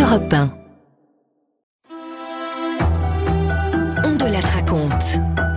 Europe 1. Ondelat raconte.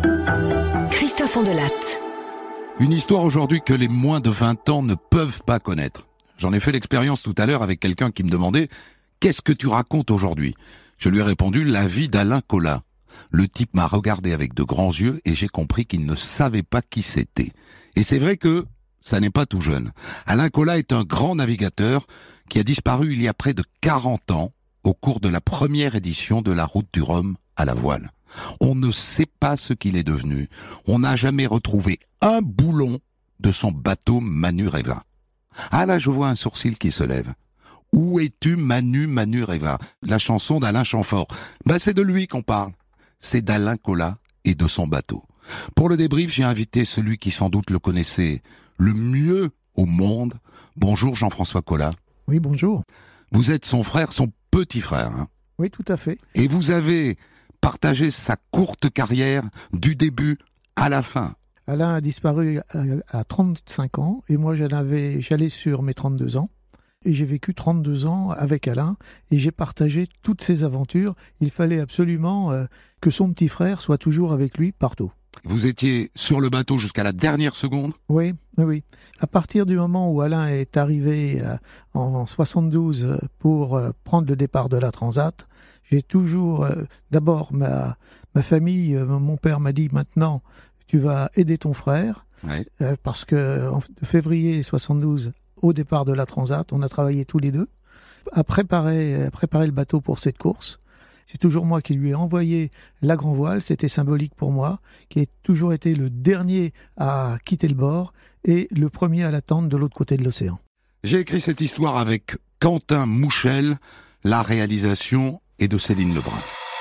Christophe Ondelat. Une histoire aujourd'hui que les moins de 20 ans ne peuvent pas connaître. J'en ai fait l'expérience tout à l'heure avec quelqu'un qui me demandait « Qu'est-ce que tu racontes aujourd'hui ?» Je lui ai répondu « La vie d'Alain Colas ». Le type m'a regardé avec de grands yeux et j'ai compris qu'il ne savait pas qui c'était. Et c'est vrai que ça n'est pas tout jeune. Alain Colas est un grand navigateur qui a disparu il y a près de 40 ans au cours de la première édition de la Route du Rhum à la voile. On ne sait pas ce qu'il est devenu. On n'a jamais retrouvé un boulon de son bateau Manu Reva. Ah là, je vois un sourcil qui se lève. Où es-tu, Manu Reva? La chanson d'Alain Chamfort. C'est de lui qu'on parle. C'est d'Alain Colas et de son bateau. Pour le débrief, j'ai invité celui qui sans doute le connaissait le mieux au monde. Bonjour Jean-François Colas. Oui, bonjour. Vous êtes son frère, son petit frère. Hein? Oui, tout à fait. Et vous avez partagé sa courte carrière du début à la fin. Alain a disparu à 35 ans et moi j'allais sur mes 32 ans. Et j'ai vécu 32 ans avec Alain et j'ai partagé toutes ses aventures. Il fallait absolument que son petit frère soit toujours avec lui partout. Vous étiez sur le bateau jusqu'à la dernière seconde ? Oui. À partir du moment où Alain est arrivé en 72 pour prendre le départ de la Transat, j'ai toujours, d'abord ma famille, mon père m'a dit maintenant tu vas aider ton frère, oui. Parce que en février 72, au départ de la Transat, on a travaillé tous les deux à préparer le bateau pour cette course. C'est toujours moi qui lui ai envoyé la grand voile, c'était symbolique pour moi, qui a toujours été le dernier à quitter le bord et le premier à l'attendre de l'autre côté de l'océan. J'ai écrit cette histoire avec Quentin Mouchel, la réalisation est de Céline Lebrun.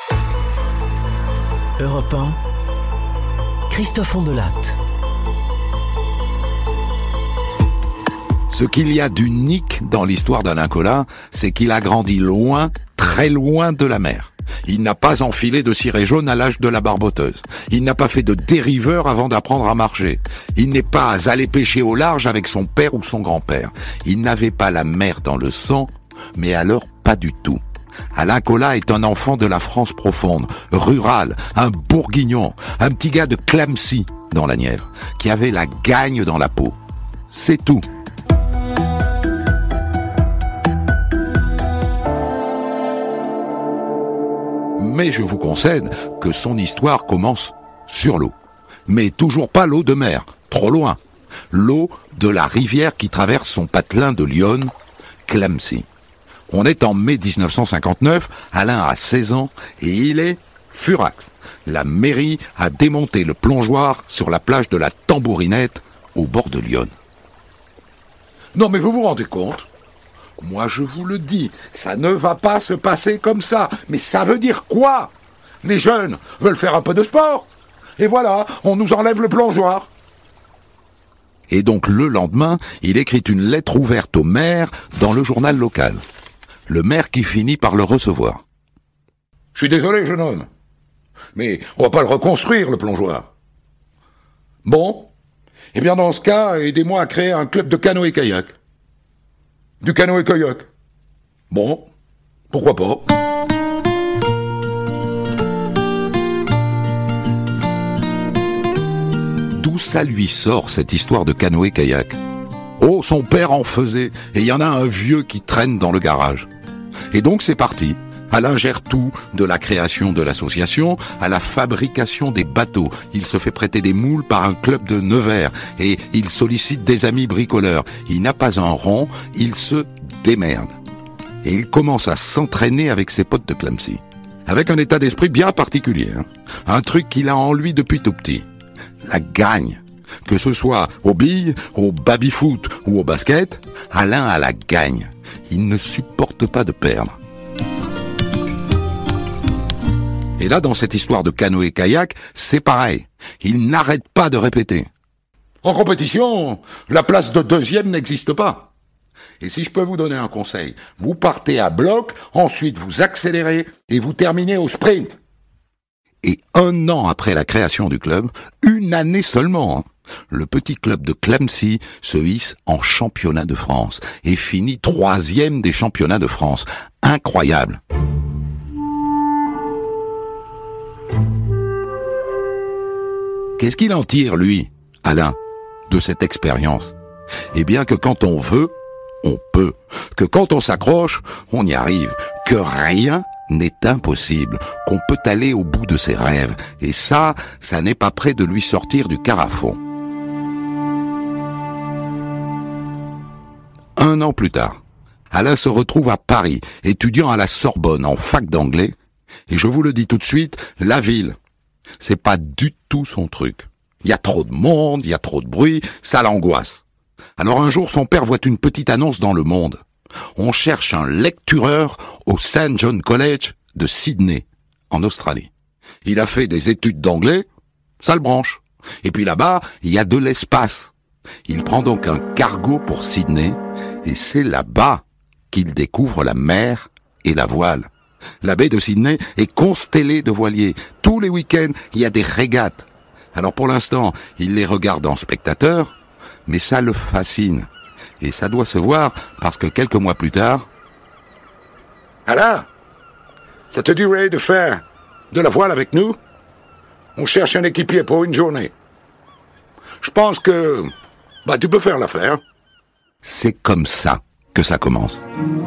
Europe 1, Christophe Ondelat. Ce qu'il y a d'unique dans l'histoire d'Alain Colas, c'est qu'il a grandi loin, très loin de la mer. Il n'a pas enfilé de ciré jaune à l'âge de la barboteuse. Il n'a pas fait de dériveur avant d'apprendre à marcher. Il n'est pas allé pêcher au large avec son père ou son grand-père. Il n'avait pas la mer dans le sang, mais alors pas du tout. Alain Colas est un enfant de la France profonde, rural, un bourguignon, un petit gars de Clamecy dans la Nièvre, qui avait la gagne dans la peau. C'est tout. Mais je vous concède que son histoire commence sur l'eau. Mais toujours pas l'eau de mer, trop loin. L'eau de la rivière qui traverse son patelin de Lyon, Clamecy. On est en mai 1959, Alain a 16 ans et il est furax. La mairie a démonté le plongeoir sur la plage de la Tambourinette au bord de Lyon. Non mais vous vous rendez compte ? Moi, je vous le dis, ça ne va pas se passer comme ça. Mais ça veut dire quoi ? Les jeunes veulent faire un peu de sport. Et voilà, on nous enlève le plongeoir. Et donc, le lendemain, il écrit une lettre ouverte au maire dans le journal local. Le maire qui finit par le recevoir. « Je suis désolé, jeune homme, mais on va pas le reconstruire, le plongeoir. » Bon, eh bien dans ce cas, aidez-moi à créer un club de canoë-kayak. Du canoë-kayak. Bon, pourquoi pas. D'où ça lui sort, cette histoire de canoë-kayak ? Oh, son père en faisait, et il y en a un vieux qui traîne dans le garage. Et donc c'est parti. Alain gère tout, de la création de l'association à la fabrication des bateaux. Il se fait prêter des moules par un club de Nevers et il sollicite des amis bricoleurs. Il n'a pas un rond, il se démerde. Et il commence à s'entraîner avec ses potes de Clamecy. Avec un état d'esprit bien particulier. Un truc qu'il a en lui depuis tout petit. La gagne. Que ce soit aux billes, au baby-foot ou au basket, Alain a la gagne. Il ne supporte pas de perdre. Et là, dans cette histoire de canoë-kayak, c'est pareil. Il n'arrête pas de répéter. En compétition, la place de deuxième n'existe pas. Et si je peux vous donner un conseil, vous partez à bloc, ensuite vous accélérez et vous terminez au sprint. Et 1 an après la création du club, 1 année seulement, le petit club de Clamecy se hisse en championnat de France et finit 3e des championnats de France. Incroyable. Qu'est-ce qu'il en tire, lui, Alain, de cette expérience? Eh bien que quand on veut, on peut. Que quand on s'accroche, on y arrive. Que rien n'est impossible. Qu'on peut aller au bout de ses rêves. Et ça n'est pas près de lui sortir du carafon. 1 an plus tard, Alain se retrouve à Paris, étudiant à la Sorbonne en fac d'anglais. Et je vous le dis tout de suite, la ville, c'est pas du tout son truc. Il y a trop de monde, il y a trop de bruit, ça l'angoisse. Alors un jour, son père voit une petite annonce dans Le Monde. On cherche un lectureur au St. John College de Sydney, en Australie. Il a fait des études d'anglais, ça le branche. Et puis là-bas, il y a de l'espace. Il prend donc un cargo pour Sydney, et c'est là-bas qu'il découvre la mer et la voile. La baie de Sydney est constellée de voiliers. Tous les week-ends, il y a des régates. Alors pour l'instant, il les regarde en spectateur, mais ça le fascine. Et ça doit se voir parce que quelques mois plus tard... Alain, ça te dirait de faire de la voile avec nous? On cherche un équipier pour une journée. Je pense que tu peux faire l'affaire. C'est comme ça que ça commence.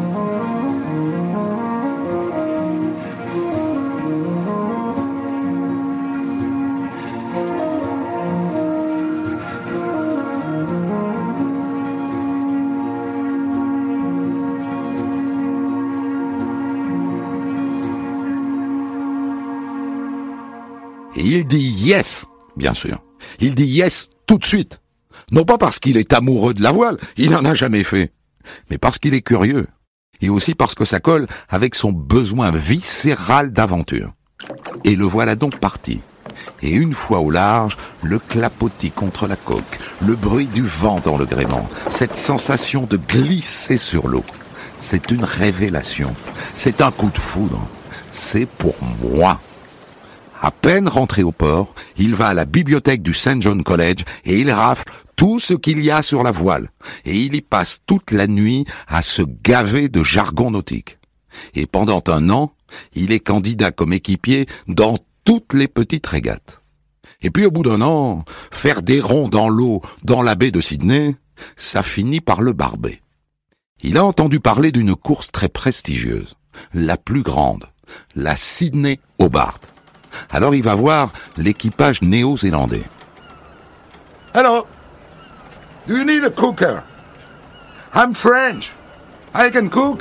Et il dit yes, bien sûr. Il dit yes tout de suite. Non pas parce qu'il est amoureux de la voile, il n'en a jamais fait, mais parce qu'il est curieux. Et aussi parce que ça colle avec son besoin viscéral d'aventure. Et le voilà donc parti. Et une fois au large, le clapotis contre la coque, le bruit du vent dans le gréement, cette sensation de glisser sur l'eau. C'est une révélation. C'est un coup de foudre. C'est pour moi. À peine rentré au port, il va à la bibliothèque du St. John College et il rafle tout ce qu'il y a sur la voile. Et il y passe toute la nuit à se gaver de jargon nautique. Et pendant 1 an, il est candidat comme équipier dans toutes les petites régates. Et puis au bout d'1 an, faire des ronds dans l'eau dans la baie de Sydney, ça finit par le barber. Il a entendu parler d'une course très prestigieuse, la plus grande, la Sydney Hobart. Alors il va voir l'équipage néo-zélandais. Hello, do you need a cooker? I'm French. I can cook.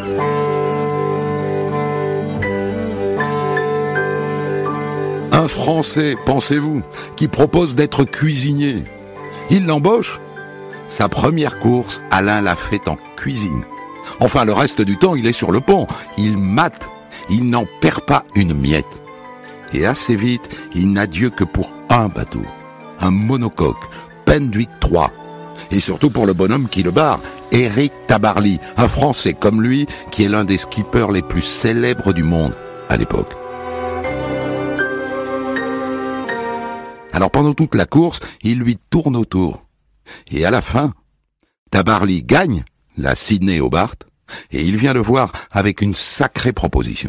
Un Français, pensez-vous, qui propose d'être cuisinier. Il l'embauche. Sa première course, Alain l'a fait en cuisine. Enfin, le reste du temps, il est sur le pont. Il mate. Il n'en perd pas une miette. Et assez vite, il n'a Dieu que pour un bateau. Un monocoque, Penduick 3. Et surtout pour le bonhomme qui le barre, Éric Tabarly, un Français comme lui, qui est l'un des skippers les plus célèbres du monde à l'époque. Alors pendant toute la course, il lui tourne autour. Et à la fin, Tabarly gagne la Sydney Hobart, et il vient le voir avec une sacrée proposition.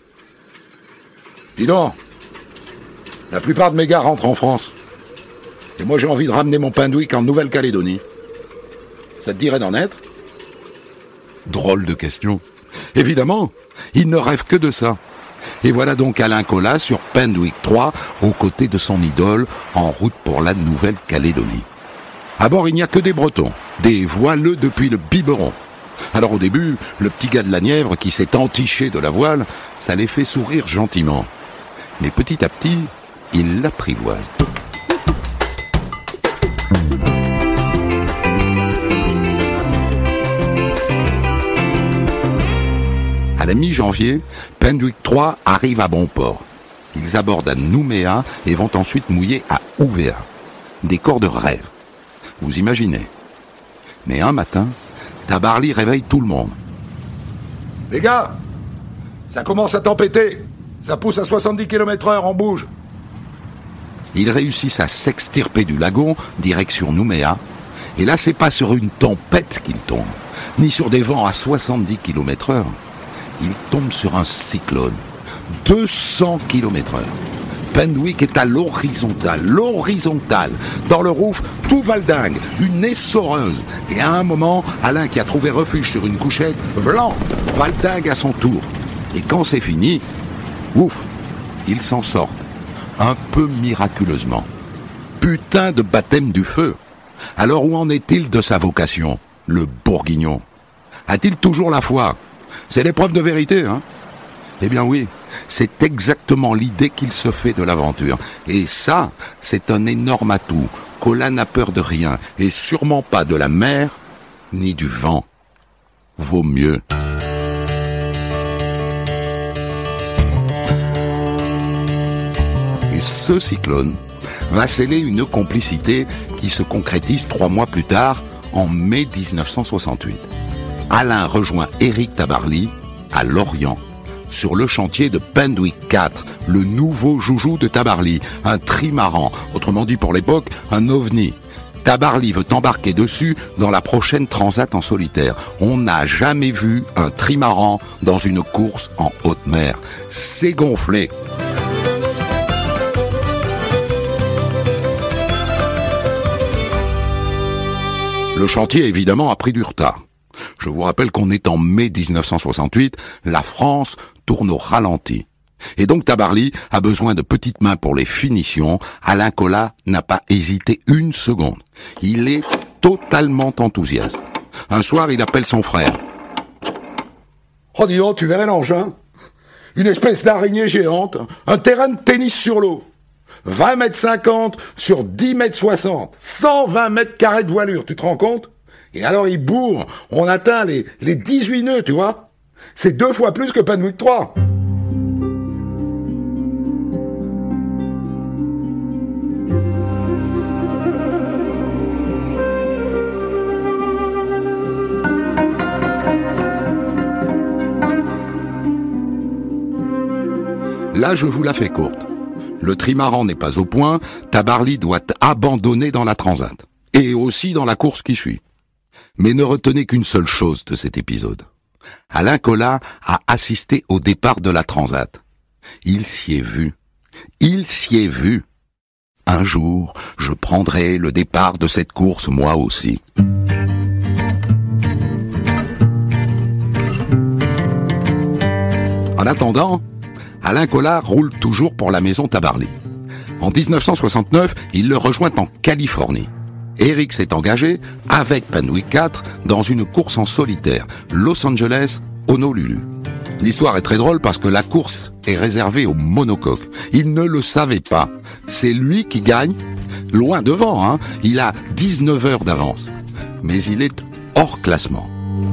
Dis donc, la plupart de mes gars rentrent en France. Et moi j'ai envie de ramener mon Penduick en Nouvelle-Calédonie. Ça te dirait d'en être? Drôle de question. Évidemment, il ne rêve que de ça. Et voilà donc Alain Colas sur Penduick 3, aux côtés de son idole, en route pour la Nouvelle-Calédonie. À bord, il n'y a que des Bretons, des voileux depuis le biberon. Alors au début, le petit gars de la Nièvre qui s'est entiché de la voile, ça les fait sourire gentiment. Mais petit à petit, il l'apprivoise. À la mi-janvier, Penduick 3 arrive à bon port. Ils abordent à Nouméa et vont ensuite mouiller à Ouvéa. Décor de rêve. Vous imaginez. Mais un matin, Tabarly réveille tout le monde. Les gars, ça commence à tempêter. Ça pousse à 70 km/h, on bouge. Ils réussissent à s'extirper du lagon, direction Nouméa. Et là, c'est pas sur une tempête qu'ils tombent, ni sur des vents à 70 km/h. Ils tombent sur un cyclone, 200 km/h. Penwick est à l'horizontale. Dans le Rouf, tout valdingue, une essoreuse. Et à un moment, Alain, qui a trouvé refuge sur une couchette, blanc, valdingue à son tour. Et quand c'est fini, ouf, ils s'en sortent. Un peu miraculeusement. Putain de baptême du feu. Alors où en est-il de sa vocation, le bourguignon? A-t-il toujours la foi? C'est l'épreuve de vérité, hein? Eh bien oui, c'est exactement l'idée qu'il se fait de l'aventure. Et ça, c'est un énorme atout. Colin n'a peur de rien, et sûrement pas de la mer, ni du vent. Vaut mieux. Et ce cyclone va sceller une complicité qui se concrétise 3 mois plus tard, en mai 1968. Alain rejoint Éric Tabarly à Lorient, sur le chantier de Penwick 4, le nouveau joujou de Tabarly, un trimaran, autrement dit pour l'époque, un ovni. Tabarly veut embarquer dessus dans la prochaine transat en solitaire. On n'a jamais vu un trimaran dans une course en haute mer. C'est gonflé. Le chantier, évidemment, a pris du retard. Je vous rappelle qu'on est en mai 1968, la France tourne au ralenti. Et donc Tabarly a besoin de petites mains pour les finitions. Alain Colas n'a pas hésité une seconde. Il est totalement enthousiaste. Un soir, il appelle son frère. Oh dis donc, tu verrais l'engin. Une espèce d'araignée géante, un terrain de tennis sur l'eau. 20,50 m sur 10,60 m, 120 mètres carrés de voilure, tu te rends compte? Et alors il bourre, on atteint les 18 nœuds, tu vois? C'est 2 fois plus que Penwick 3. Là, je vous la fais courte. Le trimaran n'est pas au point, Tabarly doit abandonner dans la transat. Et aussi dans la course qui suit. Mais ne retenez qu'une seule chose de cet épisode. Alain Colas a assisté au départ de la transat. Il s'y est vu. Un jour, je prendrai le départ de cette course moi aussi. En attendant, Alain Colas roule toujours pour la maison Tabarly. En 1969, il le rejoint en Californie. Éric s'est engagé, avec Penwick 4, dans une course en solitaire, Los Angeles-Honolulu. L'histoire est très drôle parce que la course est réservée aux monocoques. Il ne le savait pas. C'est lui qui gagne, loin devant, hein. Il a 19 heures d'avance. Mais il est hors classement.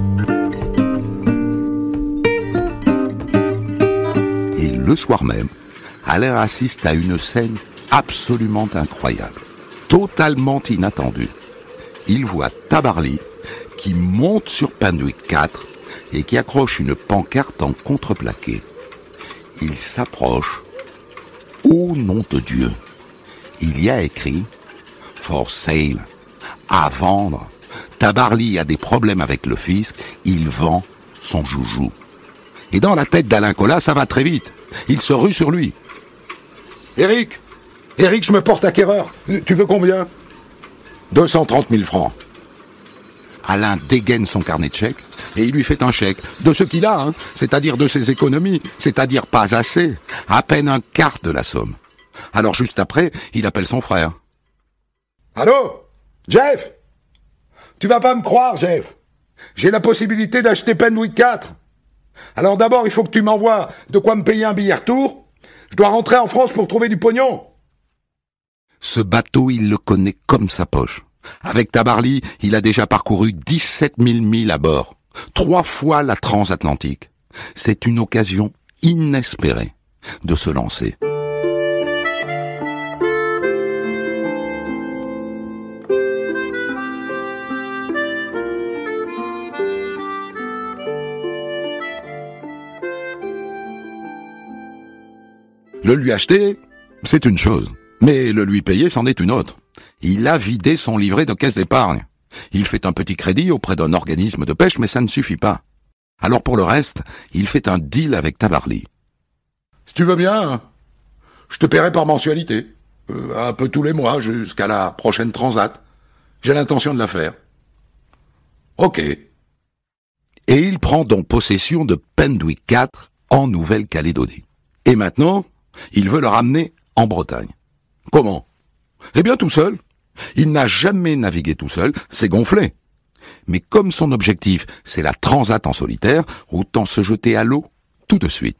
Et le soir même, Alain assiste à une scène absolument incroyable. Totalement inattendu. Il voit Tabarly qui monte sur Penwick 4 et qui accroche une pancarte en contreplaqué. Il s'approche. Au nom de Dieu, il y a écrit « For sale », à vendre. Tabarly a des problèmes avec le fisc, il vend son joujou. Et dans la tête d'Alain Colas, ça va très vite. Il se rue sur lui. « Éric, je me porte acquéreur. Tu veux combien ?» 230 000 francs. Alain dégaine son carnet de chèques et il lui fait un chèque de ce qu'il a, hein, c'est-à-dire de ses économies, c'est-à-dire pas assez, à peine un quart de la somme. Alors juste après, il appelle son frère. « Allô, Jeff? Tu vas pas me croire, Jeff. J'ai la possibilité d'acheter Penwick 4. Alors d'abord, il faut que tu m'envoies de quoi me payer un billet retour. Je dois rentrer en France pour trouver du pognon. » Ce bateau, il le connaît comme sa poche. Avec Tabarly, il a déjà parcouru 17 000 milles à bord. 3 fois la transatlantique. C'est une occasion inespérée de se lancer. Le lui acheter, c'est une chose. Mais le lui payer, c'en est une autre. Il a vidé son livret de caisse d'épargne. Il fait un petit crédit auprès d'un organisme de pêche, mais ça ne suffit pas. Alors pour le reste, il fait un deal avec Tabarly. Si tu veux bien, je te paierai par mensualité. Un peu tous les mois, jusqu'à la prochaine transat. J'ai l'intention de la faire. Ok. Et il prend donc possession de Penduick IV en Nouvelle-Calédonie. Et maintenant, il veut le ramener en Bretagne. Comment ? Eh bien tout seul. Il n'a jamais navigué tout seul, c'est gonflé. Mais comme son objectif, c'est la transat en solitaire, autant se jeter à l'eau tout de suite.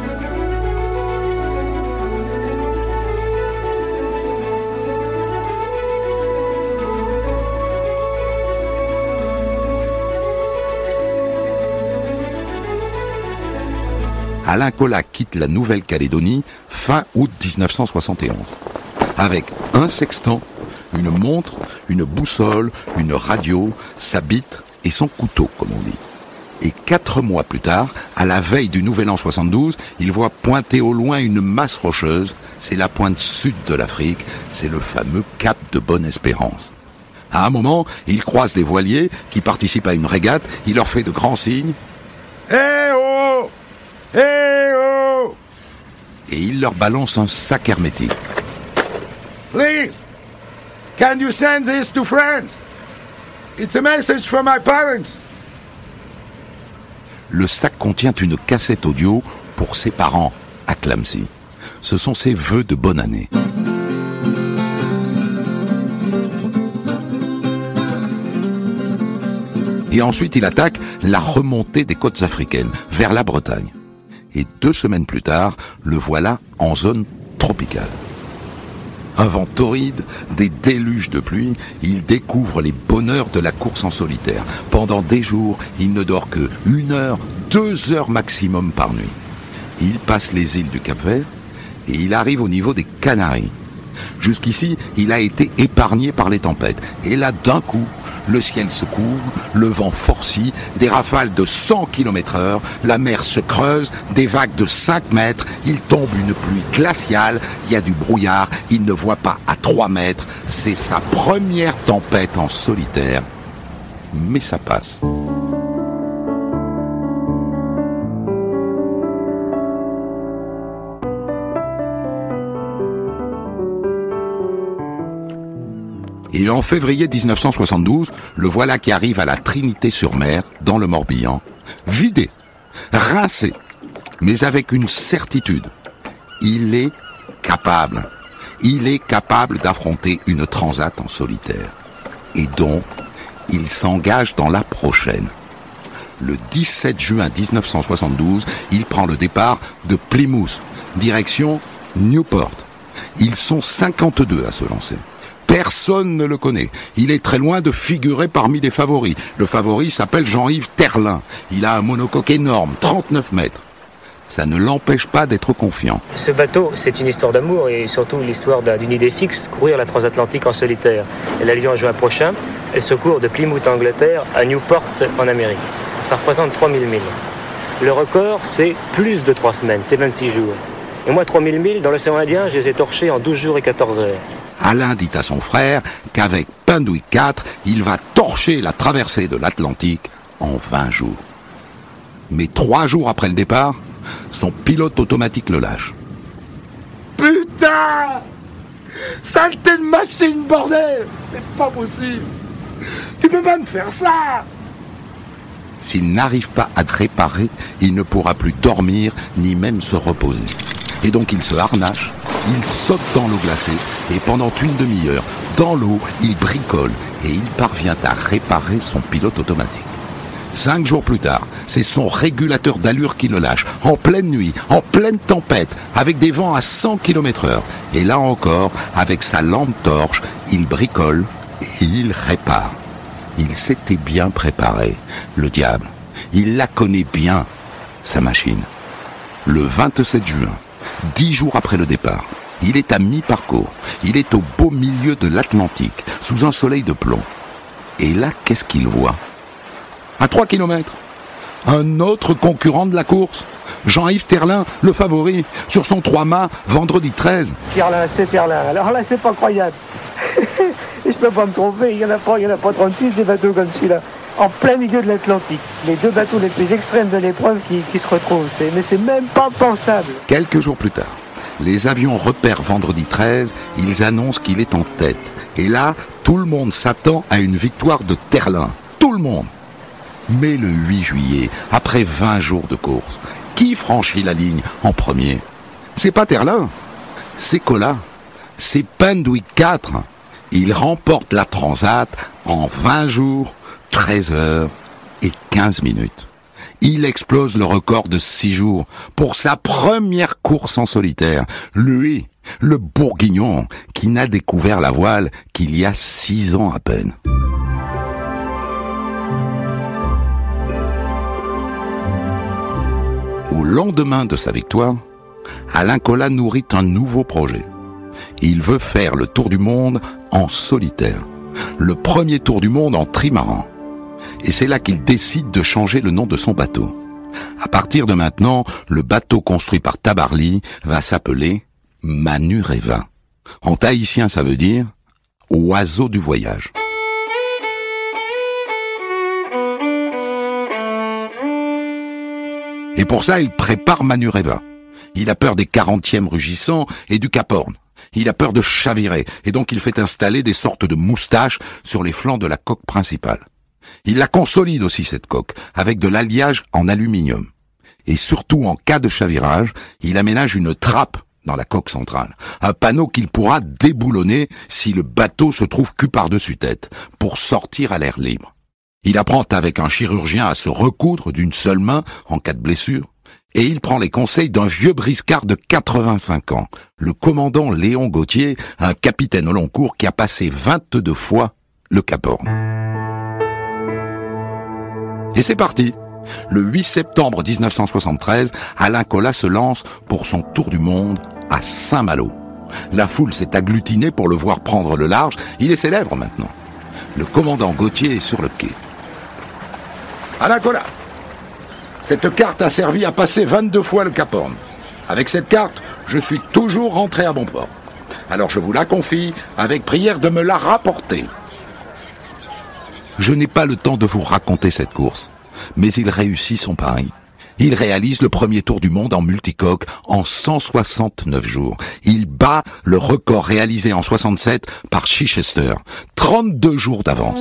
Alain Colas quitte la Nouvelle-Calédonie fin août 1971. Avec un sextant, une montre, une boussole, une radio, sa bite et son couteau, comme on dit. Et 4 mois plus tard, à la veille du Nouvel An 72, il voit pointer au loin une masse rocheuse. C'est la pointe sud de l'Afrique, c'est le fameux cap de Bonne-Espérance. À un moment, il croise des voiliers qui participent à une régate, il leur fait de grands signes. Eh oh! Eh oh! Et il leur balance un sac hermétique. Please, can you send this to France? It's a message from my parents. Le sac contient une cassette audio pour ses parents à Clamcy. Ce sont ses vœux de bonne année. Et ensuite, il attaque la remontée des côtes africaines, vers la Bretagne. Et 2 semaines plus tard, le voilà en zone tropicale. Un vent torride, des déluges de pluie, il découvre les bonheurs de la course en solitaire. Pendant des jours, il ne dort que 1 heure, 2 heures maximum par nuit. Il passe les îles du Cap-Vert et il arrive au niveau des Canaries. Jusqu'ici, il a été épargné par les tempêtes. Et là, d'un coup, le ciel se couvre, le vent forcit, des rafales de 100 km/h, la mer se creuse, des vagues de 5 mètres, il tombe une pluie glaciale, il y a du brouillard, il ne voit pas à 3 mètres. C'est sa première tempête en solitaire. Mais ça passe. Et en février 1972, le voilà qui arrive à la Trinité-sur-Mer, dans le Morbihan, vidé, rincé, mais avec une certitude. Il est capable. Il est capable d'affronter une transat en solitaire. Et donc, il s'engage dans la prochaine. Le 17 juin 1972, il prend le départ de Plymouth, direction Newport. Ils sont 52 à se lancer. Personne ne le connaît. Il est très loin de figurer parmi les favoris. Le favori s'appelle Jean-Yves Terlin. Il a un monocoque énorme, 39 mètres. Ça ne l'empêche pas d'être confiant. Ce bateau, c'est une histoire d'amour et surtout l'histoire d'une idée fixe, courir la transatlantique en solitaire. Elle a lieu en juin prochain. Elle se court de Plymouth, Angleterre, à Newport, en Amérique. Ça représente 3000 milles. Le record, c'est plus de 3 semaines, c'est 26 jours. Et moi, 3000 milles, dans l'océan Indien, je les ai torchés en 12 jours et 14 heures. Alain dit à son frère qu'avec Penduick IV, il va torcher la traversée de l'Atlantique en 20 jours. Mais 3 jours après le départ, son pilote automatique le lâche. Putain! Saleté de machine, bordel! C'est pas possible! Tu peux pas me faire ça! S'il n'arrive pas à te réparer, il ne pourra plus dormir ni même se reposer. Et donc il se harnache, il saute dans l'eau glacée et pendant une demi-heure, dans l'eau, il bricole et il parvient à réparer son pilote automatique. 5 jours plus tard, c'est son régulateur d'allure qui le lâche, en pleine nuit, en pleine tempête, avec des vents à 100 km/h. Et là encore, avec sa lampe torche, il bricole et il répare. Il s'était bien préparé, le diable. Il la connaît bien, sa machine. Le 27 juin, 10 jours après le départ, il est à mi-parcours. Il est au beau milieu de l'Atlantique, sous un soleil de plomb. Et là, qu'est-ce qu'il voit ? À 3 km, un autre concurrent de la course, Jean-Yves Terlin, le favori, sur son 3-mâts, vendredi 13. Terlin, c'est Terlin. Alors là, c'est pas croyable. Et je peux pas me tromper, il y en a pas 36 des bateaux comme celui-là. En plein milieu de l'Atlantique. Les deux bateaux les plus extrêmes de l'épreuve qui se retrouvent. Mais c'est même pas pensable. Quelques jours plus tard, les avions repèrent vendredi 13, ils annoncent qu'il est en tête. Et là, tout le monde s'attend à une victoire de Terlin. Tout le monde. Mais le 8 juillet, après 20 jours de course, qui franchit la ligne en premier? C'est pas Terlin, c'est Colas, c'est Penduick 4. Il remporte la Transat en 20 jours, 13 heures et 15 minutes. Il explose le record de 6 jours pour sa première course en solitaire. Lui, le Bourguignon, qui n'a découvert la voile qu'il y a 6 ans à peine. Au lendemain de sa victoire, Alain Colas nourrit un nouveau projet. Il veut faire le tour du monde en solitaire. Le premier tour du monde en trimaran. Et c'est là qu'il décide de changer le nom de son bateau. À partir de maintenant, le bateau construit par Tabarly va s'appeler Manureva. En tahitien, ça veut dire « oiseau du voyage ». Et pour ça, il prépare Manureva. Il a peur des 40e rugissants et du Cap Horn. Il a peur de chavirer, et donc il fait installer des sortes de moustaches sur les flancs de la coque principale. Il la consolide aussi, cette coque, avec de l'alliage en aluminium. Et surtout, en cas de chavirage, il aménage une trappe dans la coque centrale. Un panneau qu'il pourra déboulonner si le bateau se trouve cul par-dessus tête, pour sortir à l'air libre. Il apprend avec un chirurgien à se recoudre d'une seule main en cas de blessure. Et il prend les conseils d'un vieux briscard de 85 ans, le commandant Léon Gauthier, un capitaine au long cours qui a passé 22 fois le Cap Horn. Et c'est parti. Le 8 septembre 1973, Alain Colas se lance pour son tour du monde à Saint-Malo. La foule s'est agglutinée pour le voir prendre le large. Il est célèbre maintenant. Le commandant Gauthier est sur le quai. Alain Colas, cette carte a servi à passer 22 fois le Cap Horn. Avec cette carte, je suis toujours rentré à bon port. Alors je vous la confie, avec prière de me la rapporter. Je n'ai pas le temps de vous raconter cette course, mais il réussit son pari. Il réalise le premier tour du monde en multicoque en 169 jours. Il bat le record réalisé en 67 par Chichester, 32 jours d'avance.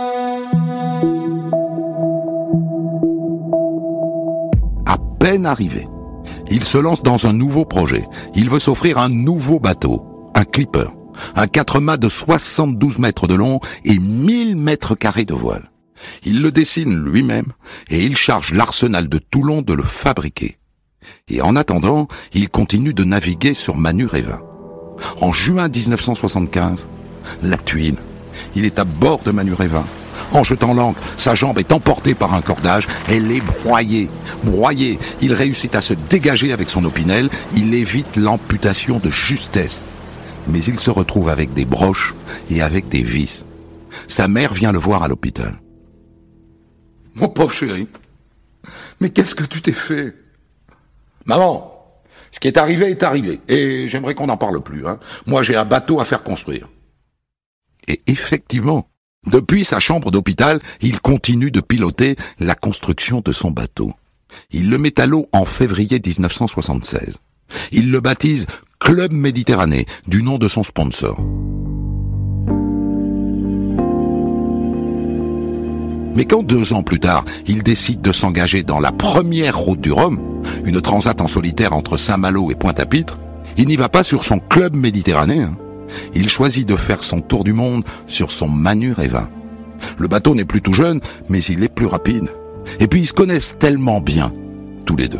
À peine arrivé, il se lance dans un nouveau projet. Il veut s'offrir un nouveau bateau, un clipper, un 4-mâts de 72 mètres de long et 1000 mètres carrés de voile. Il le dessine lui-même et il charge l'Arsenal de Toulon de le fabriquer. Et en attendant, il continue de naviguer sur Manureva. En juin 1975, la tuile. Il est à bord de Manureva. En jetant l'ancre, sa jambe est emportée par un cordage. Elle est broyée. Broyée. Il réussit à se dégager avec son opinel. Il évite l'amputation de justesse. Mais il se retrouve avec des broches et avec des vis. Sa mère vient le voir à l'hôpital. Mon pauvre chéri, mais qu'est-ce que tu t'es fait? Maman, ce qui est arrivé, et j'aimerais qu'on n'en parle plus. Moi, j'ai un bateau à faire construire. Et effectivement, depuis sa chambre d'hôpital, il continue de piloter la construction de son bateau. Il le met à l'eau en février 1976. Il le baptise Club Méditerranée, du nom de son sponsor. Mais quand 2 ans plus tard, il décide de s'engager dans la première route du Rhum, une transat en solitaire entre Saint-Malo et Pointe-à-Pitre, il n'y va pas sur son Club Méditerranée. Il choisit de faire son tour du monde sur son Manureva. Le bateau n'est plus tout jeune, mais il est plus rapide. Et puis ils se connaissent tellement bien, tous les deux.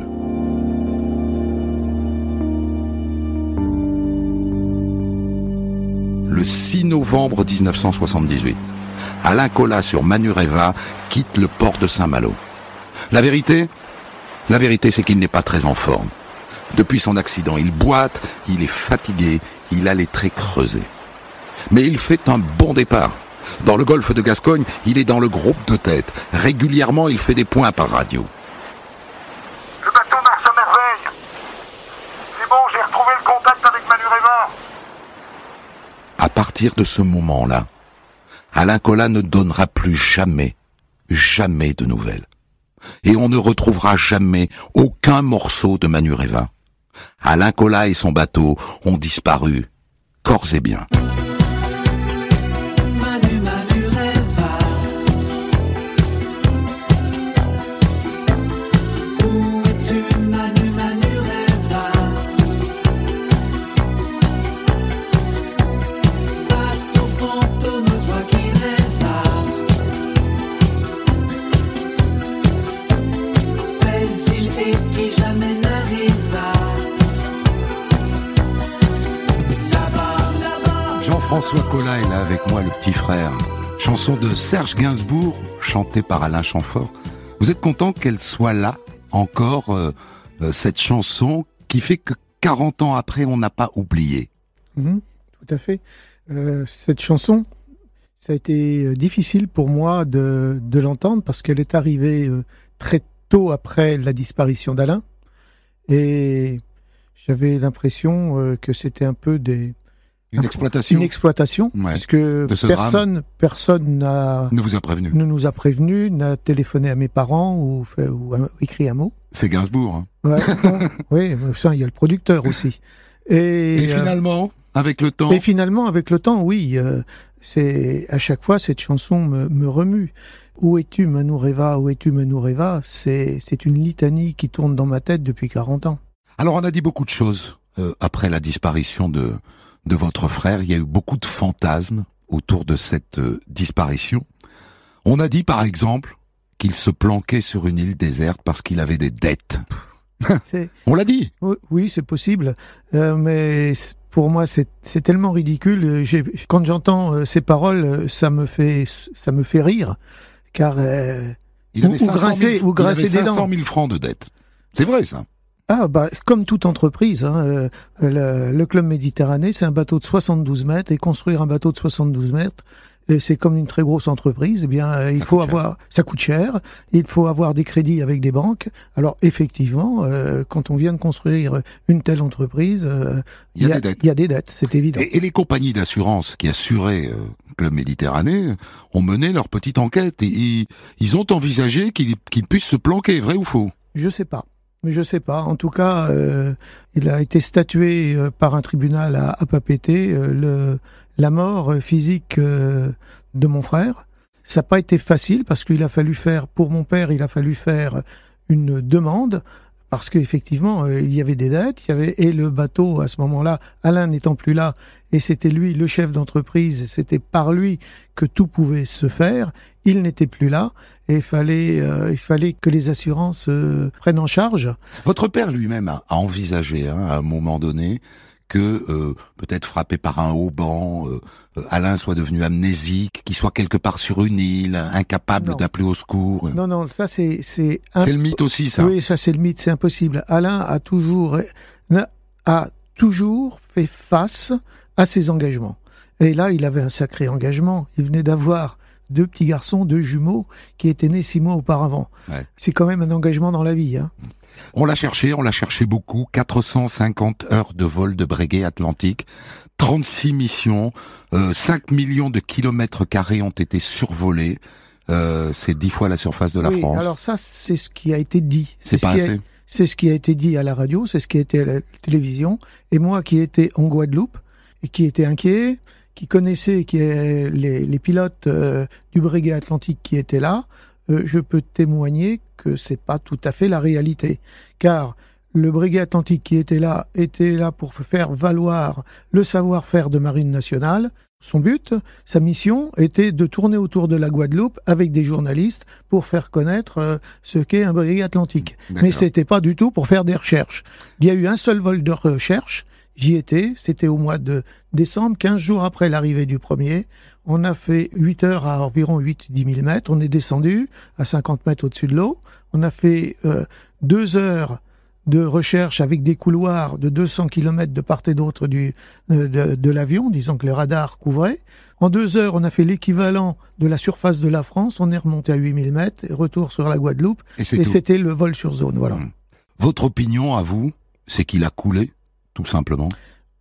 Le 6 novembre 1978, Alain Colas sur Manureva quitte le port de Saint-Malo. La vérité, c'est qu'il n'est pas très en forme. Depuis son accident, il boite, il est fatigué, il a les traits creusés. Mais il fait un bon départ. Dans le golfe de Gascogne, il est dans le groupe de tête. Régulièrement, il fait des points par radio. Le bateau marche à merveille. partir de ce moment-là, Alain Colas ne donnera plus jamais de nouvelles. Et on ne retrouvera jamais aucun morceau de Manuréva. Alain Colas et son bateau ont disparu, corps et biens. Jean-François Colas est là avec moi, le petit frère. Chanson de Serge Gainsbourg, chantée par Alain Chamfort. Vous êtes content qu'elle soit là, encore, cette chanson, qui fait que 40 ans après, on n'a pas oublié. Tout à fait. Cette chanson, ça a été difficile pour moi de l'entendre, parce qu'elle est arrivée très tôt après la disparition d'Alain. Et j'avais l'impression que c'était un peu une exploitation, ouais, puisque personne ne nous a prévenus, n'a téléphoné à mes parents ou écrit un mot. C'est Gainsbourg. Hein. Ouais, oui, ça, il y a le producteur aussi. Et finalement, avec le temps. Et finalement, avec le temps, oui. C'est à chaque fois cette chanson me remue. Où es-tu, Manuréva? Où es-tu, Manuréva? C'est une litanie qui tourne dans ma tête depuis 40 ans. Alors, on a dit beaucoup de choses après la disparition de votre frère. Il y a eu beaucoup de fantasmes autour de cette disparition. On a dit, par exemple, qu'il se planquait sur une île déserte parce qu'il avait des dettes. On l'a dit. Oui, c'est possible. Mais pour moi, c'est tellement ridicule. Quand j'entends ces paroles, ça me fait rire. Car il avait 500 000 des francs de dettes. C'est vrai, ça. Ah, comme toute entreprise, hein, le Club Méditerranée, c'est un bateau de 72 mètres, et construire un bateau de 72 mètres, c'est comme une très grosse entreprise. Eh bien, ça coûte cher. Il faut avoir des crédits avec des banques. Alors, effectivement, quand on vient de construire une telle entreprise, il y a des dettes, c'est évident. Et les compagnies d'assurance qui assuraient Club Méditerranée ont mené leur petite enquête et ils ont envisagé qu'ils puissent se planquer, vrai ou faux? Je sais pas. En tout cas, il a été statué par un tribunal à Papeete, la mort physique de mon frère. Ça n'a pas été facile parce qu'il a fallu faire, pour mon père, une demande. Parce qu'effectivement, il y avait des dettes, et le bateau, à ce moment-là, Alain n'étant plus là, et c'était lui le chef d'entreprise, c'était par lui que tout pouvait se faire, il n'était plus là, et il fallait que les assurances prennent en charge. Votre père lui-même a envisagé, à un moment donné, que peut-être frappé par un haubans, Alain soit devenu amnésique, qu'il soit quelque part sur une île, incapable d'appeler au secours. Non, ça c'est le mythe aussi, ça. Oui, ça c'est le mythe, c'est impossible. Alain a toujours fait face à ses engagements. Et là, il avait un sacré engagement. Il venait d'avoir 2 petits garçons, 2 jumeaux, qui étaient nés 6 mois auparavant. Ouais. C'est quand même un engagement dans la vie, hein. On l'a cherché beaucoup, 450 heures de vol de Breguet Atlantique, 36 missions, 5 millions de kilomètres carrés ont été survolés, c'est 10 fois la surface de la France. Alors ça, c'est ce qui a été dit. C'est pas assez. C'est ce qui a été dit à la radio, c'est ce qui a été à la télévision, et moi qui étais en Guadeloupe, et qui était inquiet, qui connaissait les pilotes du Breguet Atlantique qui étaient là, je peux témoigner que c'est pas tout à fait la réalité. Car le Breguet Atlantique qui était là pour faire valoir le savoir-faire de Marine Nationale. Son but, sa mission, était de tourner autour de la Guadeloupe avec des journalistes pour faire connaître ce qu'est un Breguet Atlantique. D'accord. Mais c'était pas du tout pour faire des recherches. Il y a eu un seul vol de recherche. J'y étais, c'était au mois de décembre, 15 jours après l'arrivée du premier. On a fait 8 heures à environ 8-10 000 mètres. On est descendu à 50 mètres au-dessus de l'eau. On a fait 2 heures de recherche avec des couloirs de 200 km de part et d'autre de l'avion, disons que le radar couvrait. En 2 heures, on a fait l'équivalent de la surface de la France. On est remonté à 8 000 mètres, retour sur la Guadeloupe. Et c'était le vol sur zone, voilà. Votre opinion, à vous, c'est qu'il a coulé, tout simplement?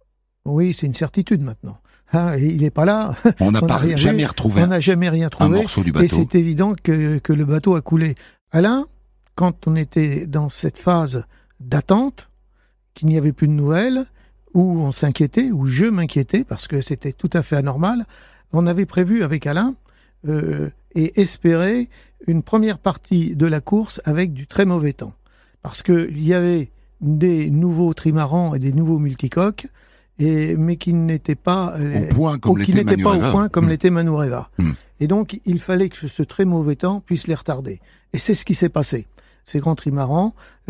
Oui, c'est une certitude maintenant. Il n'est pas là. On n'a jamais retrouvé un morceau du bateau. Et c'est évident que le bateau a coulé. Alain, quand on était dans cette phase d'attente, qu'il n'y avait plus de nouvelles, où on s'inquiétait, où je m'inquiétais, parce que c'était tout à fait anormal, on avait prévu avec Alain et espérer une première partie de la course avec du très mauvais temps. Parce qu'il y avait des nouveaux trimarans et des nouveaux multicoques, mais qui n'étaient pas au point comme l'était Manureva. Et donc, il fallait que ce très mauvais temps puisse les retarder. Et c'est ce qui s'est passé. Ces grands trimarans,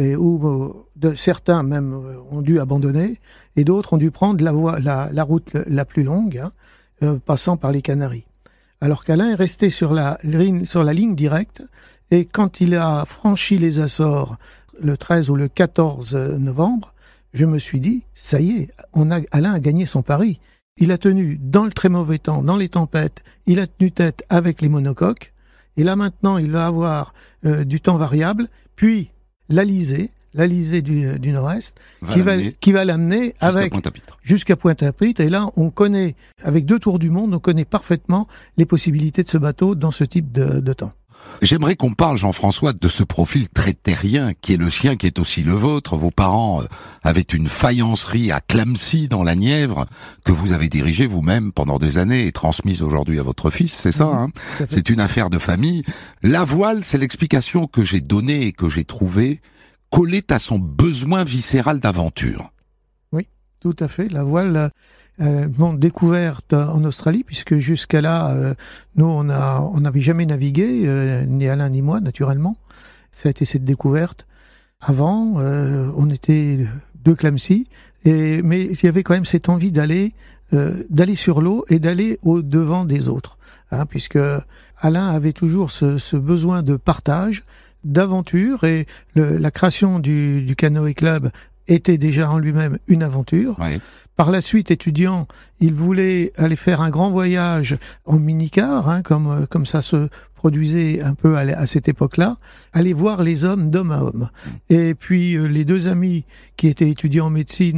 certains même ont dû abandonner, et d'autres ont dû prendre la route la plus longue, passant par les Canaries. Alors qu'Alain est resté sur la ligne directe, et quand il a franchi les Açores le 13 ou le 14 novembre, je me suis dit, ça y est, Alain a gagné son pari. Il a tenu dans le très mauvais temps, dans les tempêtes, il a tenu tête avec les monocoques, et là maintenant il va avoir du temps variable, puis l'Alizé du Nord-Est, qui va l'amener jusqu'à Pointe-à-Pitre. Et là, on connaît, avec 2 tours du monde, on connaît parfaitement les possibilités de ce bateau dans ce type de temps. J'aimerais qu'on parle, Jean-François, de ce profil très terrien qui est le sien, qui est aussi le vôtre. Vos parents avaient une faïencerie à Clamecy dans la Nièvre que vous avez dirigée vous-même pendant des années et transmise aujourd'hui à votre fils, c'est ça, hein ? C'est une affaire de famille. La voile, c'est l'explication que j'ai donnée et que j'ai trouvée collée à son besoin viscéral d'aventure. Oui, tout à fait. La voile... découverte en Australie, puisque jusqu'à là, nous, on n'avait jamais navigué, ni Alain ni moi, naturellement. Ça a été cette découverte. Avant, on était de Clamecy, mais il y avait quand même cette envie d'aller sur l'eau et d'aller au devant des autres, puisque Alain avait toujours ce besoin de partage, d'aventure, et la création du Canoë Club était déjà en lui-même une aventure. Oui. Par la suite, étudiant, il voulait aller faire un grand voyage en minicar, comme ça se produisait un peu à cette époque-là, aller voir les hommes d'homme à homme. Et puis les 2 amis qui étaient étudiants en médecine,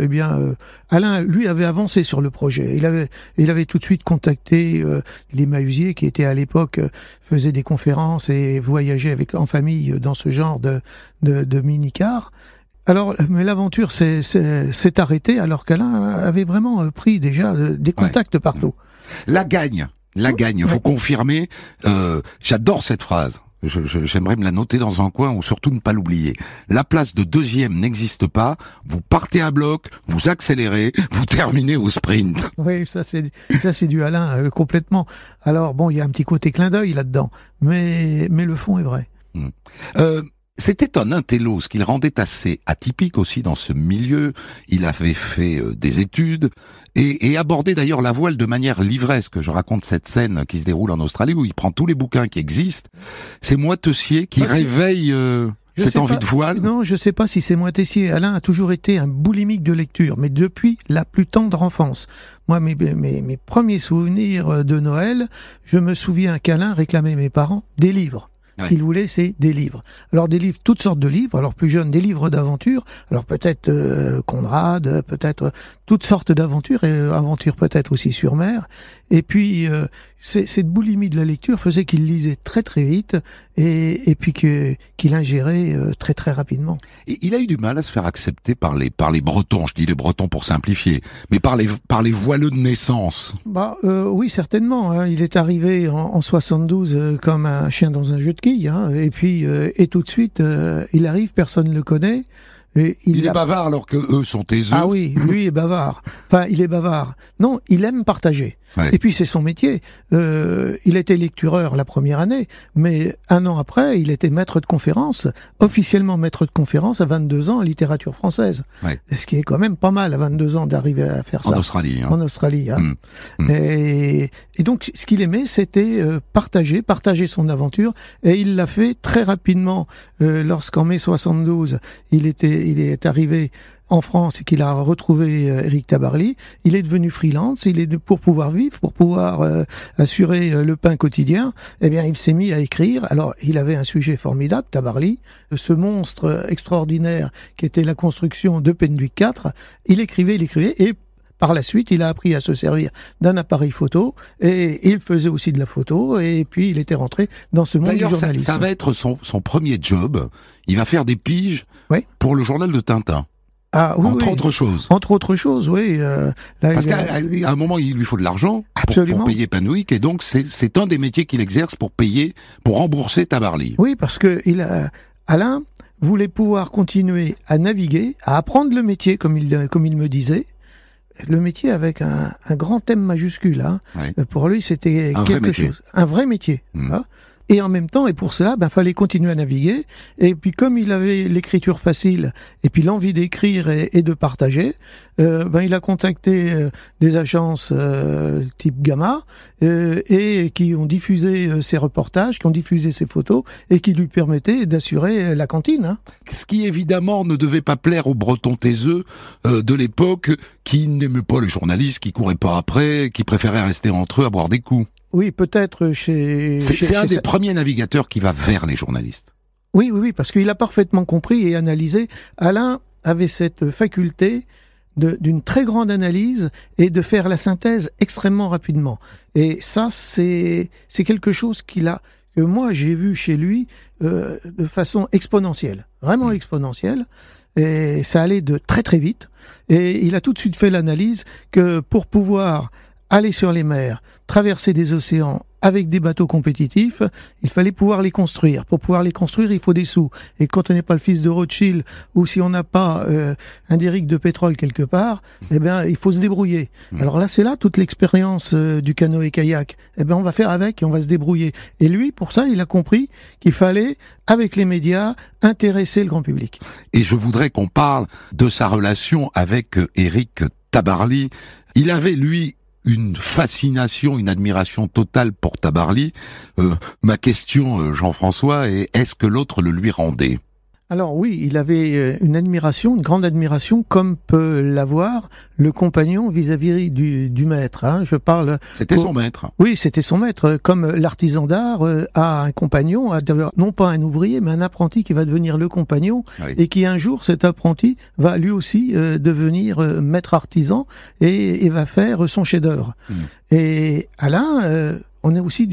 Alain, lui, avait avancé sur le projet. Il avait tout de suite contacté les Mahusiers, qui étaient à l'époque, faisaient des conférences et voyageaient en famille dans ce genre de minicar. Alors, mais l'aventure s'est arrêtée alors qu'Alain avait vraiment pris déjà des contacts partout. La gagne, faut confirmer. J'adore cette phrase. J'aimerais me la noter dans un coin ou surtout ne pas l'oublier. La place de 2e n'existe pas. Vous partez à bloc, vous accélérez, vous terminez au sprint. Oui, ça c'est du Alain complètement. Alors bon, il y a un petit côté clin d'œil là-dedans, mais le fond est vrai. C'était un intello, ce qui le rendait assez atypique aussi dans ce milieu. Il avait fait des études et abordé d'ailleurs la voile de manière livresque. Je raconte cette scène qui se déroule en Australie où il prend tous les bouquins qui existent. C'est Moitessier qui réveille cette envie de voile. Non, je sais pas si c'est Moitessier. Alain a toujours été un boulimique de lecture, mais depuis la plus tendre enfance. Moi, mes premiers souvenirs de Noël, je me souviens qu'Alain réclamait mes parents des livres. Ouais. Qu'il voulait, c'est des livres. Alors des livres, toutes sortes de livres. Alors plus jeunes, des livres d'aventure. Alors peut-être Conrad, peut-être toutes sortes d'aventures, et aventures peut-être aussi sur mer. Et puis cette boulimie de la lecture faisait qu'il lisait très très vite et puis qu'il ingérait très très rapidement. Et il a eu du mal à se faire accepter par les Bretons. Je dis les Bretons pour simplifier, mais par les voileux de naissance. Oui, certainement. Hein. Il est arrivé en 72 comme un chien dans un jeu de quilles. Hein. Et puis et tout de suite, il arrive, personne ne le connaît. Il est bavard alors que eux sont taiseux. Ah oui, lui est bavard. Enfin, il est bavard. Non, il aime partager. Ouais. Et puis c'est son métier. Il était lectureur la première année, mais 1 an après, il était maître de conférence, officiellement maître de conférence à 22 ans en littérature française. Ouais. Ce qui est quand même pas mal à 22 ans d'arriver à faire ça. En Australie. Hein. En Australie. Hein. Et donc ce qu'il aimait, c'était partager son aventure, et il l'a fait très rapidement. Lorsqu'en mai 72, il est arrivé en France et qu'il a retrouvé Éric Tabarly, il est devenu freelance, pour pouvoir vivre, pour pouvoir assurer le pain quotidien, eh bien il s'est mis à écrire. Alors il avait un sujet formidable, Tabarly, ce monstre extraordinaire qui était la construction de Penduic IV, il écrivait, et par la suite, il a appris à se servir d'un appareil photo et il faisait aussi de la photo et puis il était rentré dans ce monde du D'ailleurs, journalisme. ça va être son premier job. Il va faire des piges pour le journal de Tintin. Ah, oui, entre autres choses. Entre autres choses, oui. Parce qu'à un moment, il lui faut de l'argent pour payer Penwick, et donc c'est un des métiers qu'il exerce pour rembourser Tabarly. Oui, parce que Alain voulait pouvoir continuer à naviguer, à apprendre le métier, comme il me disait. Le métier avec un grand thème majuscule. Hein. Oui. Pour lui, c'était quelque chose. Un vrai métier. Hein. Et en même temps, et pour cela, fallait continuer à naviguer. Et puis, comme il avait l'écriture facile, et puis l'envie d'écrire et de partager, il a contacté des agences type Gamma, et qui ont diffusé ses reportages, qui ont diffusé ses photos, et qui lui permettaient d'assurer la cantine. Hein. Ce qui, évidemment, ne devait pas plaire aux Bretons taiseux de l'époque, qui n'aimaient pas les journalistes, qui couraient pas après, qui préféraient rester entre eux à boire des coups. Oui, peut-être C'est un des premiers navigateurs qui va vers les journalistes. Oui, parce qu'il a parfaitement compris et analysé. Alain avait cette faculté d'une très grande analyse et de faire la synthèse extrêmement rapidement. Et ça, c'est quelque chose que moi j'ai vu chez lui de façon exponentielle, vraiment exponentielle. Et ça allait de très très vite. Et il a tout de suite fait l'analyse que pour pouvoir aller sur les mers, traverser des océans avec des bateaux compétitifs, il fallait pouvoir les construire. Pour pouvoir les construire, il faut des sous. Et quand on n'est pas le fils de Rothschild, ou si on n'a pas un déric de pétrole quelque part, il faut se débrouiller. Alors là, c'est là toute l'expérience du canoë-kayak. On va faire avec et on va se débrouiller. Et lui, pour ça, il a compris qu'il fallait, avec les médias, intéresser le grand public. Et je voudrais qu'on parle de sa relation avec Éric Tabarly. Il avait, lui, une fascination, une admiration totale pour Tabarly. Ma question, Jean-François, est que l'autre le lui rendait ? Alors oui, il avait une grande admiration, comme peut l'avoir le compagnon vis-à-vis du maître. Hein. Je parle. C'était son maître. Oui, c'était son maître. Comme l'artisan d'art a un compagnon, non pas un ouvrier, mais un apprenti qui va devenir le compagnon, et qui un jour, cet apprenti va lui aussi devenir maître artisan et va faire son chef-d'œuvre. Et Alain. On est aussi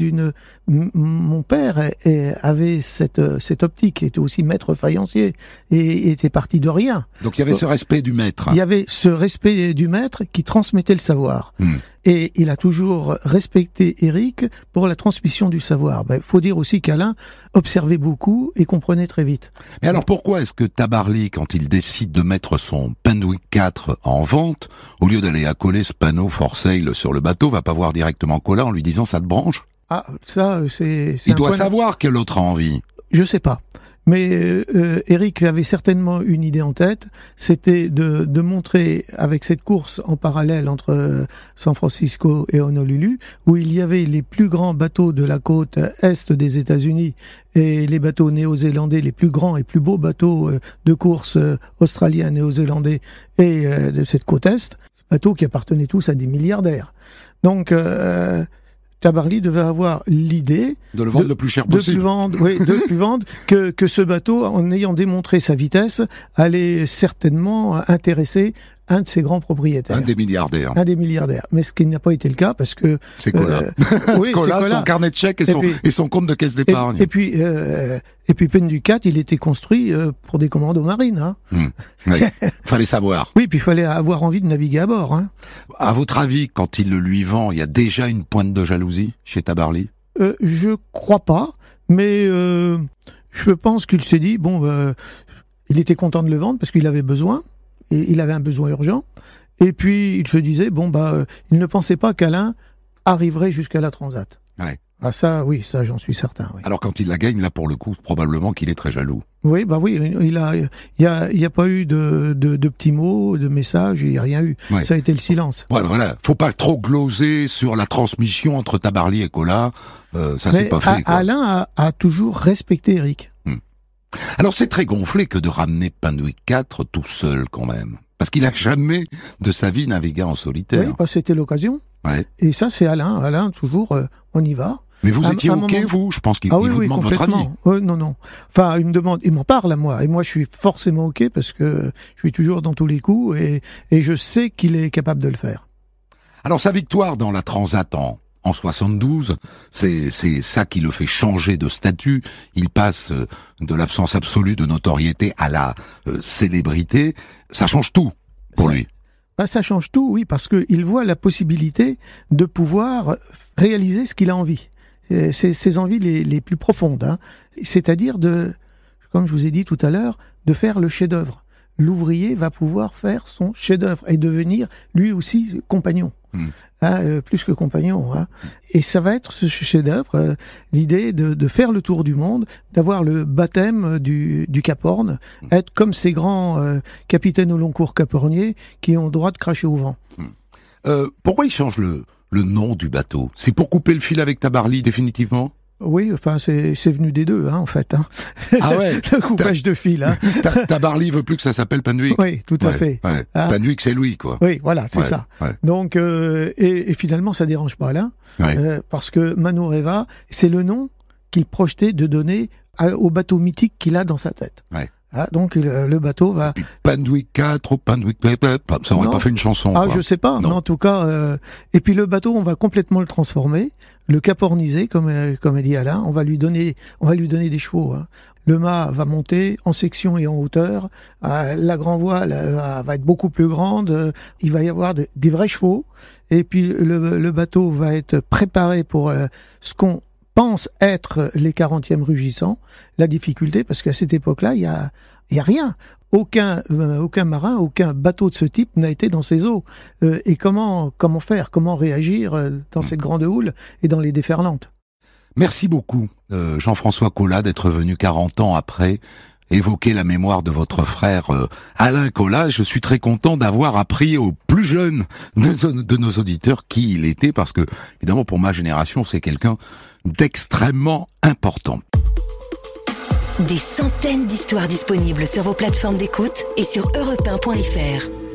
mon père avait cette optique, était aussi maître faïencier et était parti de rien. Donc il y avait ce respect du maître. Il y avait ce respect du maître qui transmettait le savoir. Et il a toujours respecté Éric pour la transmission du savoir. Faut dire aussi qu'Alain observait beaucoup et comprenait très vite. Mais alors pourquoi est-ce que Tabarly, quand il décide de mettre son Penwick 4 en vente, au lieu d'aller accoler ce panneau for sale sur le bateau, va pas voir directement Colas en lui disant ça te branche ? Ah, ça, c'est il doit savoir que l'autre a envie. Je sais pas. Mais Éric avait certainement une idée en tête, c'était de montrer avec cette course en parallèle entre San Francisco et Honolulu, où il y avait les plus grands bateaux de la côte est des États-Unis et les bateaux néo-zélandais, les plus grands et plus beaux bateaux de course australiens, néo-zélandais et de cette côte est, bateaux qui appartenaient tous à des milliardaires. Donc Tabarly devait avoir l'idée de le vendre le plus cher possible. De plus vendre que ce bateau, en ayant démontré sa vitesse, allait certainement intéresser un de ses grands propriétaires. Un des milliardaires. Mais ce qui n'a pas été le cas parce que... C'est Colas. Oui, Colas, son carnet de chèques et son compte de caisse d'épargne. Et puis Penwick 4, il était construit pour des commandos marines. Hein. Oui. Fallait savoir. Oui, puis il fallait avoir envie de naviguer à bord. Hein. À votre avis, quand il le lui vend, il y a déjà une pointe de jalousie chez Tabarly ? Je crois pas, mais je pense qu'il s'est dit, il était content de le vendre parce qu'il avait besoin. Et il avait un besoin urgent. Et puis, il se disait, il ne pensait pas qu'Alain arriverait jusqu'à la Transat. Ouais. Ah ça, oui, ça, j'en suis certain. Oui. Alors, quand il la gagne, là, pour le coup, probablement qu'il est très jaloux. Oui, il y a pas eu de petits mots, de messages, il n'y a rien eu. Ouais. Ça a été le silence. Voilà. Faut pas trop gloser sur la transmission entre Tabarly et Colas. Ça, c'est pas fait. Alain a toujours respecté Éric. Alors c'est très gonflé que de ramener Penwick 4 tout seul quand même. Parce qu'il n'a jamais de sa vie navigué en solitaire. Oui, c'était l'occasion. Ouais. Et ça c'est Alain. Alain toujours, on y va. Mais vous étiez OK, vous? Je pense qu'il vous demande votre avis. Non. Enfin, il m'en parle à moi. Et moi, je suis forcément OK parce que je suis toujours dans tous les coups et je sais qu'il est capable de le faire. Alors, sa victoire dans la Transat en 72, c'est ça qui le fait changer de statut. Il passe de l'absence absolue de notoriété à la célébrité. Ça change tout pour lui. Ça change tout, oui, parce qu'il voit la possibilité de pouvoir réaliser ce qu'il a envie. Ses envies les plus profondes, hein. C'est-à-dire comme je vous ai dit tout à l'heure, de faire le chef-d'œuvre. L'ouvrier va pouvoir faire son chef-d'œuvre et devenir lui aussi compagnon. Plus que compagnon. Hein. Et ça va être ce chef-d'œuvre, l'idée de faire le tour du monde, d'avoir le baptême du Cap Horn, être comme ces grands capitaines au long cours caporniers qui ont le droit de cracher au vent. Pourquoi il change le nom du bateau? C'est pour couper le fil avec Tabarly définitivement? Oui, enfin, c'est venu des deux, hein, en fait. Hein. Ah ouais. Le coupage de fil. Hein. Tabarly veut plus que ça s'appelle Panduik. Oui, tout à fait. Ouais. Hein? Panduik, c'est lui, quoi. Oui, voilà, c'est ça. Ouais. Donc, et finalement, ça dérange pas là, parce que Manureva, c'est le nom qu'il projetait de donner au bateau mythique qu'il a dans sa tête. Ouais. Ah, donc le bateau va... Panduik 4 ou Panduik... Ça aurait pas fait une chanson. Ah, quoi. Je sais pas, mais en tout cas... Et puis le bateau, on va complètement le transformer, le caporniser, comme elle dit Alain, on va lui donner des chevaux. Hein. Le mât va monter en section et en hauteur, la grand voile va être beaucoup plus grande, il va y avoir des vrais chevaux, et puis le bateau va être préparé pour ce qu'on pense être les 40e rugissants. La difficulté, parce qu'à cette époque-là, il y a rien. Aucun marin, aucun bateau de ce type n'a été dans ces eaux. Et comment faire, comment réagir dans cette grande houle et dans les déferlantes. Merci beaucoup, Jean-François Colas, d'être venu 40 ans après évoquer la mémoire de votre frère Alain Colas. Je suis très content d'avoir appris aux plus jeunes de nos auditeurs qui il était, parce que, évidemment, pour ma génération, c'est quelqu'un d'extrêmement important. Des centaines d'histoires disponibles sur vos plateformes d'écoute et sur europe1.fr.